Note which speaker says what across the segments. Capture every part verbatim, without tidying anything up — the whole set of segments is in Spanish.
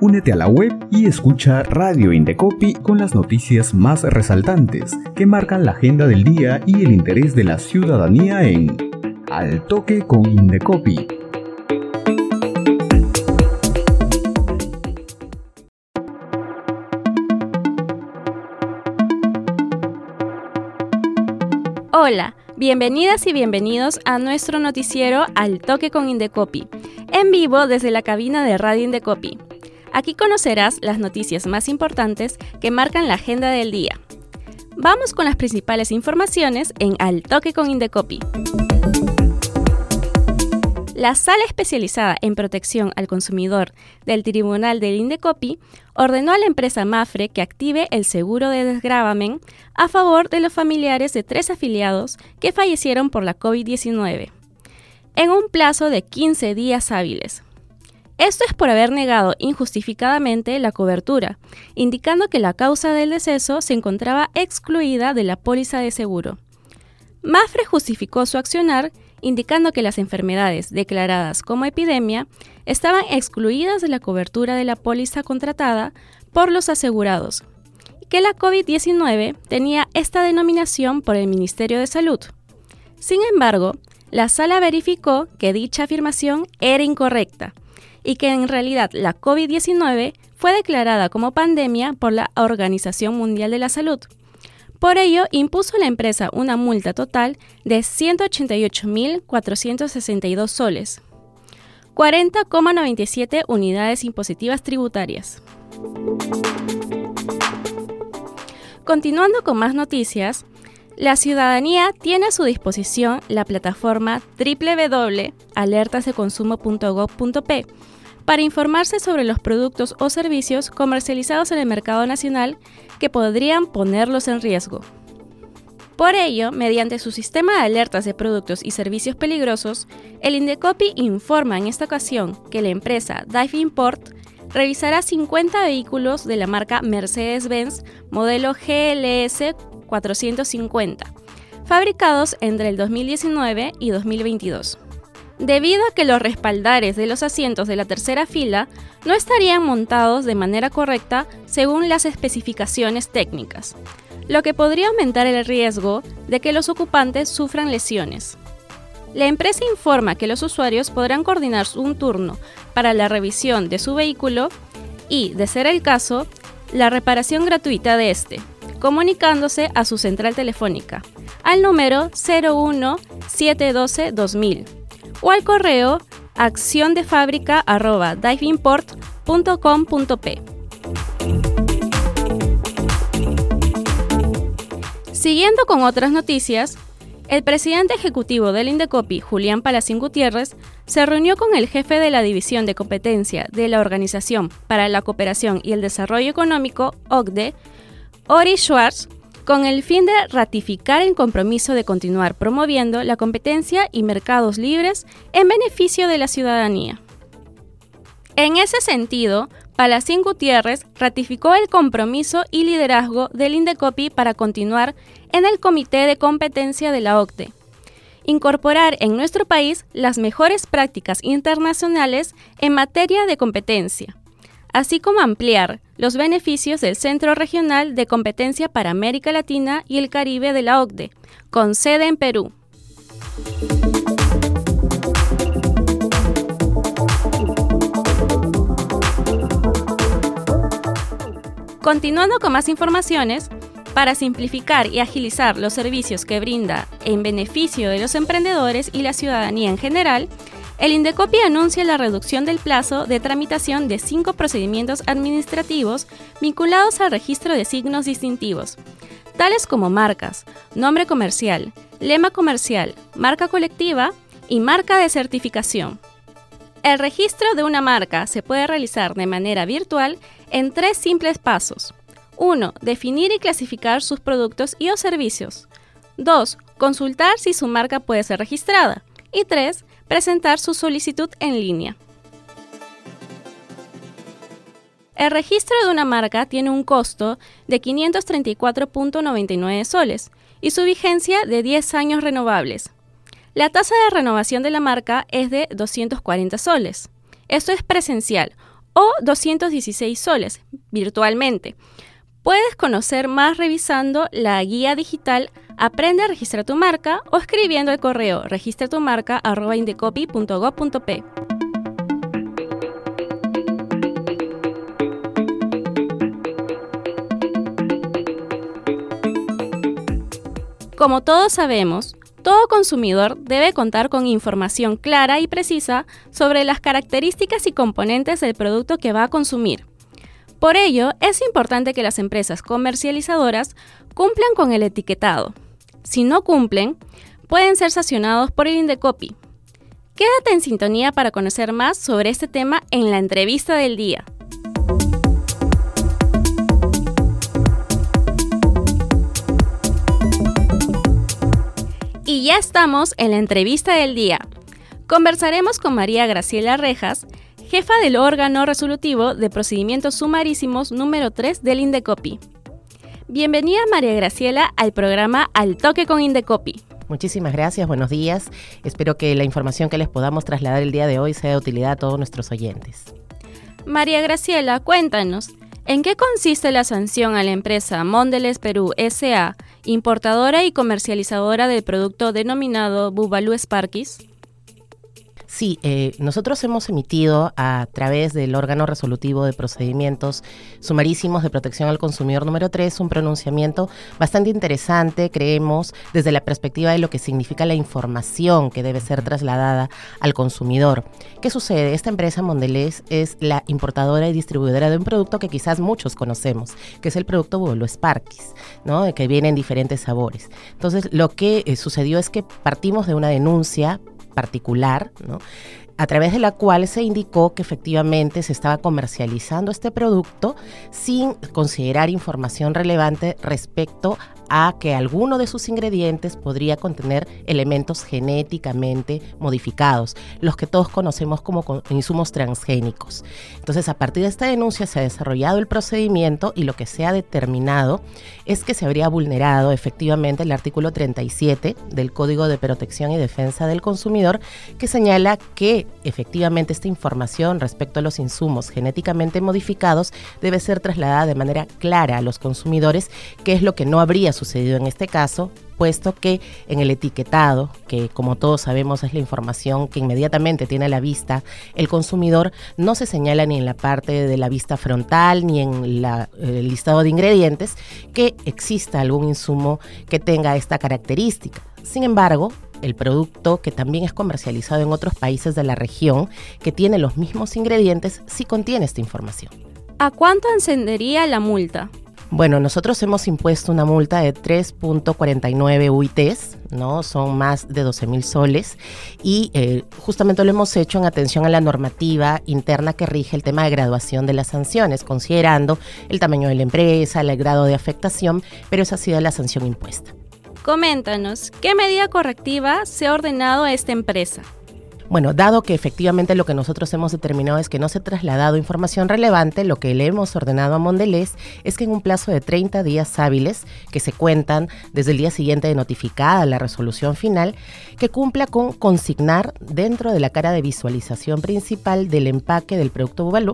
Speaker 1: Únete a la web y escucha Radio Indecopi con las noticias más resaltantes que marcan la agenda del día y el interés de la ciudadanía en Al Toque con Indecopi.
Speaker 2: Hola, bienvenidas y bienvenidos a nuestro noticiero Al Toque con Indecopi, en vivo desde la cabina de Radio Indecopi. Aquí conocerás las noticias más importantes que marcan la agenda del día. Vamos con las principales informaciones en Al Toque con Indecopi. La Sala Especializada en Protección al Consumidor del Tribunal del Indecopi ordenó a la empresa Mapfre que active el seguro de desgravamen a favor de los familiares de tres afiliados que fallecieron por la COVID diecinueve, en un plazo de quince días hábiles. Esto es por haber negado injustificadamente la cobertura, indicando que la causa del deceso se encontraba excluida de la póliza de seguro. Mapfre justificó su accionar indicando que las enfermedades declaradas como epidemia estaban excluidas de la cobertura de la póliza contratada por los asegurados, y que la COVID diecinueve tenía esta denominación por el Ministerio de Salud. Sin embargo, la sala verificó que dicha afirmación era incorrecta, y que en realidad la COVID diecinueve fue declarada como pandemia por la Organización Mundial de la Salud. Por ello, impuso a la empresa una multa total de ciento ochenta y ocho mil cuatrocientos sesenta y dos soles, cuarenta coma noventa y siete unidades impositivas tributarias. Continuando con más noticias, la ciudadanía tiene a su disposición la plataforma doble u doble u doble u punto alertas de consumo punto gob punto pe para informarse sobre los productos o servicios comercializados en el mercado nacional que podrían ponerlos en riesgo. Por ello, mediante su sistema de alertas de productos y servicios peligrosos, el Indecopi informa en esta ocasión que la empresa Dive Import revisará cincuenta vehículos de la marca Mercedes-Benz modelo G L S cuatrocientos cincuenta, fabricados entre el dos mil diecinueve y dos mil veintidós. Debido a que los respaldares de los asientos de la tercera fila no estarían montados de manera correcta según las especificaciones técnicas, lo que podría aumentar el riesgo de que los ocupantes sufran lesiones. La empresa informa que los usuarios podrán coordinar un turno para la revisión de su vehículo y, de ser el caso, la reparación gratuita de este, comunicándose a su central telefónica al número cero uno siete uno dos dos mil o al correo acciondefábrica arroba diveimport punto com punto pe. Siguiendo con otras noticias, el presidente ejecutivo del Indecopi, Julián Palacín Gutiérrez, se reunió con el jefe de la División de Competencia de la Organización para la Cooperación y el Desarrollo Económico, O C D E, Ori Schwartz, con el fin de ratificar el compromiso de continuar promoviendo la competencia y mercados libres en beneficio de la ciudadanía. En ese sentido, Palacín Gutiérrez ratificó el compromiso y liderazgo del Indecopi para continuar en el Comité de Competencia de la O C D E, incorporar en nuestro país las mejores prácticas internacionales en materia de competencia, así como ampliar los beneficios del Centro Regional de Competencia para América Latina y el Caribe de la O C D E, con sede en Perú. Continuando con más informaciones, para simplificar y agilizar los servicios que brinda en beneficio de los emprendedores y la ciudadanía en general, el Indecopi anuncia la reducción del plazo de tramitación de cinco procedimientos administrativos vinculados al registro de signos distintivos, tales como marcas, nombre comercial, lema comercial, marca colectiva y marca de certificación. El registro de una marca se puede realizar de manera virtual en tres simples pasos. uno. Definir y clasificar sus productos y o servicios. dos. Consultar si su marca puede ser registrada. Y tres. Presentar su solicitud en línea. El registro de una marca tiene un costo de quinientos treinta y cuatro punto noventa y nueve soles y su vigencia de diez años renovables. La tasa de renovación de la marca es de doscientos cuarenta soles. Esto es presencial o doscientos dieciséis soles virtualmente. Puedes conocer más revisando la guía digital Aprende a registrar tu marca o escribiendo el correo registratumarca arroba indecopy punto gob punto pe. Como todos sabemos, todo consumidor debe contar con información clara y precisa sobre las características y componentes del producto que va a consumir. Por ello, es importante que las empresas comercializadoras cumplan con el etiquetado. Si no cumplen, pueden ser sancionados por el Indecopy. Quédate en sintonía para conocer más sobre este tema en la entrevista del día. Y ya estamos en la entrevista del día. Conversaremos con María Graciela Rejas, jefa del órgano resolutivo de procedimientos sumarísimos número tres del Indecopy. Bienvenida, María Graciela, al programa Al Toque con Indecopy.
Speaker 3: Muchísimas gracias, buenos días. Espero que la información que les podamos trasladar el día de hoy sea de utilidad a todos nuestros oyentes.
Speaker 2: María Graciela, cuéntanos, ¿en qué consiste la sanción a la empresa Mondelez Perú S A, importadora y comercializadora del producto denominado Bubbalú Sparkis?
Speaker 3: Sí, eh, nosotros hemos emitido a través del órgano resolutivo de procedimientos sumarísimos de protección al consumidor número tres un pronunciamiento bastante interesante, creemos, desde la perspectiva de lo que significa la información que debe ser trasladada al consumidor. ¿Qué sucede? Esta empresa Mondelez es la importadora y distribuidora de un producto que quizás muchos conocemos, que es el producto Bubbalú Sparkis, ¿no? Que viene en diferentes sabores. Entonces, lo que eh, sucedió es que partimos de una denuncia particular, ¿no?, a través de la cual se indicó que efectivamente se estaba comercializando este producto sin considerar información relevante respecto a que alguno de sus ingredientes podría contener elementos genéticamente modificados, los que todos conocemos como insumos transgénicos. Entonces, a partir de esta denuncia se ha desarrollado el procedimiento y lo que se ha determinado es que se habría vulnerado efectivamente el artículo treinta y siete del Código de Protección y Defensa del Consumidor, que señala que efectivamente esta información respecto a los insumos genéticamente modificados debe ser trasladada de manera clara a los consumidores, que es lo que no habría sucedido en este caso, puesto que en el etiquetado, que como todos sabemos es la información que inmediatamente tiene a la vista el consumidor, no se señala ni en la parte de la vista frontal ni en la, el listado de ingredientes que exista algún insumo que tenga esta característica. Sin embargo, el producto, que también es comercializado en otros países de la región, que tiene los mismos ingredientes, sí contiene esta información.
Speaker 2: ¿A cuánto ascendería la multa?
Speaker 3: Bueno, nosotros hemos impuesto una multa de tres punto cuarenta y nueve U I Ts, ¿no? Son más de doce mil soles y eh, justamente lo hemos hecho en atención a la normativa interna que rige el tema de graduación de las sanciones, considerando el tamaño de la empresa, el grado de afectación, pero esa ha sido la sanción impuesta.
Speaker 2: Coméntanos, ¿qué medida correctiva se ha ordenado a esta empresa?
Speaker 3: Bueno, dado que efectivamente lo que nosotros hemos determinado es que no se ha trasladado información relevante, lo que le hemos ordenado a Mondelez es que en un plazo de treinta días hábiles, que se cuentan desde el día siguiente de notificada la resolución final, que cumpla con consignar dentro de la cara de visualización principal del empaque del producto Bubbalú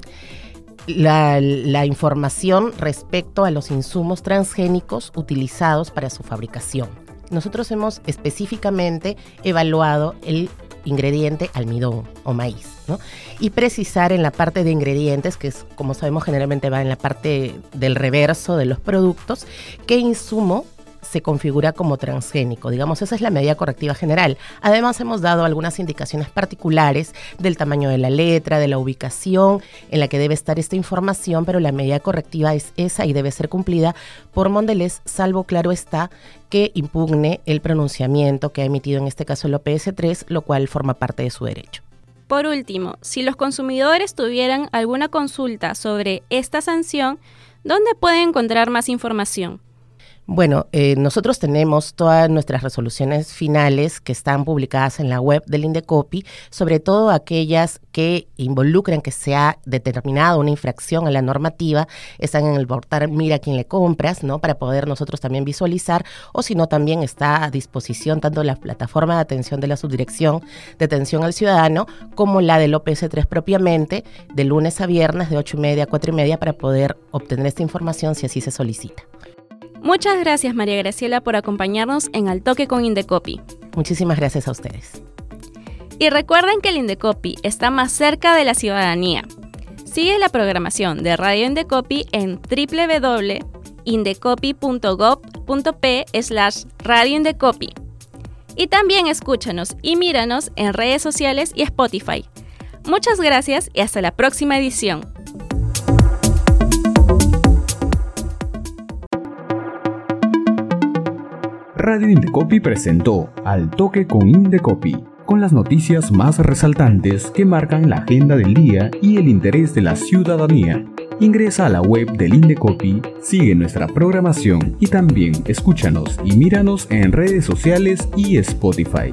Speaker 3: La, la información respecto a los insumos transgénicos utilizados para su fabricación. Nosotros hemos específicamente evaluado el ingrediente almidón o maíz, ¿no? Y precisar en la parte de ingredientes, que es, como sabemos, generalmente va en la parte del reverso de los productos, qué insumo se configura como transgénico. Digamos, esa es la medida correctiva general. Además, hemos dado algunas indicaciones particulares del tamaño de la letra, de la ubicación en la que debe estar esta información, pero la medida correctiva es esa y debe ser cumplida por Mondelez, salvo, claro está, que impugne el pronunciamiento que ha emitido en este caso el O P S tres, lo cual forma parte de su derecho.
Speaker 2: Por último, si los consumidores tuvieran alguna consulta sobre esta sanción, ¿dónde pueden encontrar más información?
Speaker 3: Bueno, eh, nosotros tenemos todas nuestras resoluciones finales que están publicadas en la web del Indecopi, sobre todo aquellas que involucran que se ha determinado una infracción a la normativa, están en el portal Mira a quién le compras, ¿no? Para poder nosotros también visualizar, o si no, también está a disposición tanto la plataforma de atención de la Subdirección de Atención al Ciudadano como la del O P S tres propiamente, de lunes a viernes de ocho y media a cuatro y media para poder obtener esta información si así se solicita.
Speaker 2: Muchas gracias, María Graciela, por acompañarnos en Al Toque con Indecopi.
Speaker 3: Muchísimas gracias a ustedes.
Speaker 2: Y recuerden que el Indecopi está más cerca de la ciudadanía. Sigue la programación de Radio Indecopi en doble u doble u doble u punto indecopi punto gob punto pe slash Radio Indecopi. Y también escúchanos y míranos en redes sociales y Spotify. Muchas gracias y hasta la próxima edición.
Speaker 1: Radio Indecopi presentó Al Toque con Indecopi, con las noticias más resaltantes que marcan la agenda del día y el interés de la ciudadanía. Ingresa a la web del Indecopi, sigue nuestra programación y también escúchanos y míranos en redes sociales y Spotify.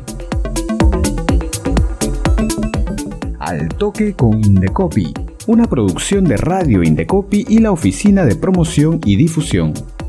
Speaker 1: Al Toque con Indecopi, una producción de Radio Indecopi y la Oficina de Promoción y Difusión.